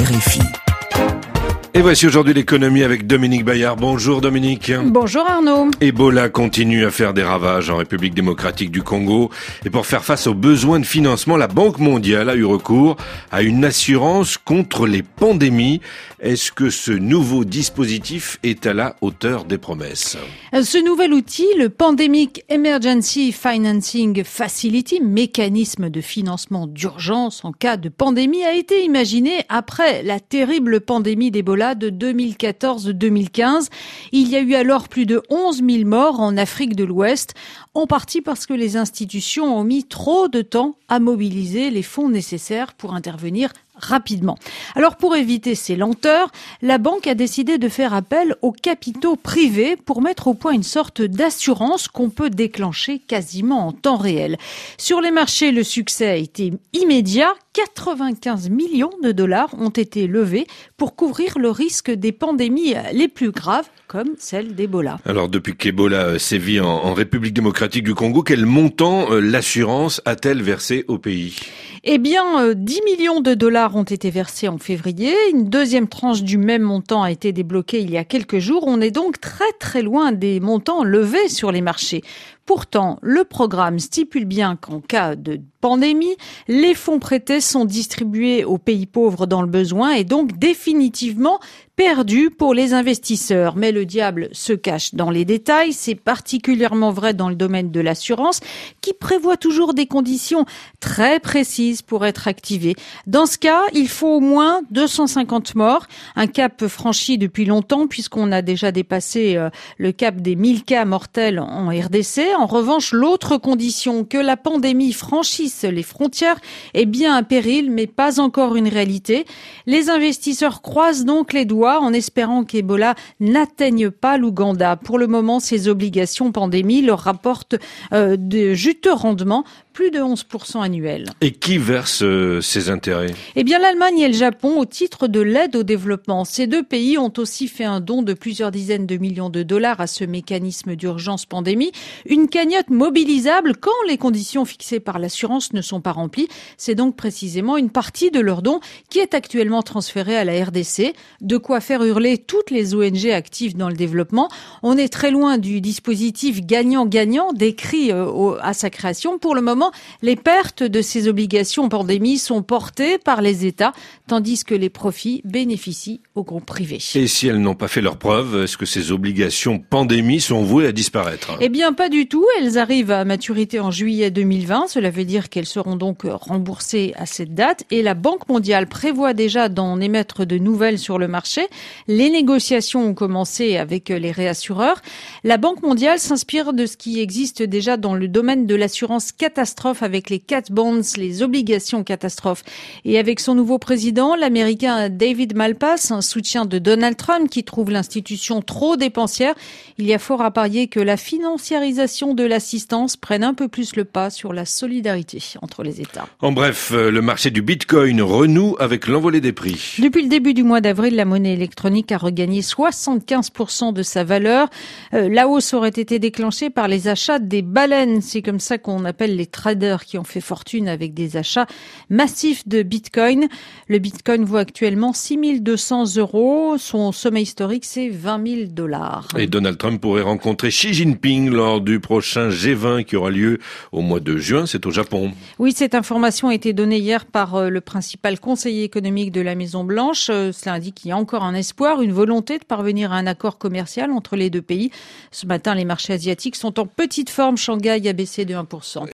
RFI. Et voici aujourd'hui l'économie avec Dominique Bayard. Bonjour Dominique. Bonjour Arnaud. Ebola continue à faire des ravages en République démocratique du Congo. Et pour faire face aux besoins de financement, la Banque mondiale a eu recours à une assurance contre les pandémies. Est-ce que ce nouveau dispositif est à la hauteur des promesses ? Ce nouvel outil, le Pandemic Emergency Financing Facility, mécanisme de financement d'urgence en cas de pandémie, a été imaginé après la terrible pandémie d'Ebola de 2014-2015. Il y a eu alors plus de 11 000 morts en Afrique de l'Ouest, en partie parce que les institutions ont mis trop de temps à mobiliser les fonds nécessaires pour intervenir rapidement. Alors pour éviter ces lenteurs, la banque a décidé de faire appel aux capitaux privés pour mettre au point une sorte d'assurance qu'on peut déclencher quasiment en temps réel. Sur les marchés, le succès a été immédiat. 95 millions de dollars ont été levés pour couvrir le risque des pandémies les plus graves, comme celle d'Ebola. Alors depuis qu'Ebola sévit en République démocratique du Congo, quel montant l'assurance a-t-elle versé au pays ? Eh bien, 10 millions de dollars ont été versés en février. Une deuxième tranche du même montant a été débloquée il y a quelques jours. On est donc très très loin des montants levés sur les marchés. Pourtant, le programme stipule bien qu'en cas de pandémie, les fonds prêtés sont distribués aux pays pauvres dans le besoin et donc définitivement perdus pour les investisseurs. Mais le diable se cache dans les détails. C'est particulièrement vrai dans le domaine de l'assurance qui prévoit toujours des conditions très précises pour être activée. Dans ce cas, il faut au moins 250 morts, un cap franchi depuis longtemps puisqu'on a déjà dépassé le cap des 1000 cas mortels en RDC. En revanche, l'autre condition, que la pandémie franchisse les frontières, est bien un péril, mais pas encore une réalité. Les investisseurs croisent donc les doigts en espérant qu'Ebola n'atteigne pas l'Ouganda. Pour le moment, ces obligations pandémie leur rapportent de juteux rendements, plus de 11% annuels. Et qui verse ces intérêts ? Eh bien, l'Allemagne et le Japon au titre de l'aide au développement. Ces deux pays ont aussi fait un don de plusieurs dizaines de millions de dollars à ce mécanisme d'urgence pandémie. Une cagnotte mobilisable quand les conditions fixées par l'assurance ne sont pas remplies. C'est donc précisément une partie de leur don qui est actuellement transférée à la RDC. De quoi faire hurler toutes les ONG actives dans le développement. On est très loin du dispositif gagnant-gagnant décrit à sa création. Pour le moment, les pertes de ces obligations pandémie sont portées par les États, tandis que les profits bénéficient aux groupes privés. Et si elles n'ont pas fait leurs preuves, est-ce que ces obligations pandémie sont vouées à disparaître ? Eh bien, pas du tout. Elles arrivent à maturité en juillet 2020. Cela veut dire qu'elles seront donc remboursées à cette date. Et la Banque mondiale prévoit déjà d'en émettre de nouvelles sur le marché. Les négociations ont commencé avec les réassureurs. La Banque mondiale s'inspire de ce qui existe déjà dans le domaine de l'assurance catastrophe avec les cat bonds, les obligations catastrophes. Et avec son nouveau président, l'Américain David Malpass, un soutien de Donald Trump qui trouve l'institution trop dépensière, il y a fort à parier que la financiarisation de l'assistance prenne un peu plus le pas sur la solidarité entre les États. En bref, le marché du Bitcoin renoue avec l'envolée des prix. Depuis le début du mois d'avril, la monnaie électronique a regagné 75% de sa valeur. La hausse aurait été déclenchée par les achats des baleines. C'est comme ça qu'on appelle les traders qui ont fait fortune avec des achats massifs de Bitcoin. Le Bitcoin vaut actuellement 6 200 €. Son sommet historique, c'est 20 000 $. Et Donald Trump pourrait rencontrer Xi Jinping lors du prochain G20 qui aura lieu au mois de juin. C'est au Japon. Oui, cette information a été donnée hier par le principal conseiller économique de la Maison-Blanche. Cela indique qu'il y a encore un espoir, une volonté de parvenir à un accord commercial entre les deux pays. Ce matin, les marchés asiatiques sont en petite forme. Shanghai a baissé de 1%.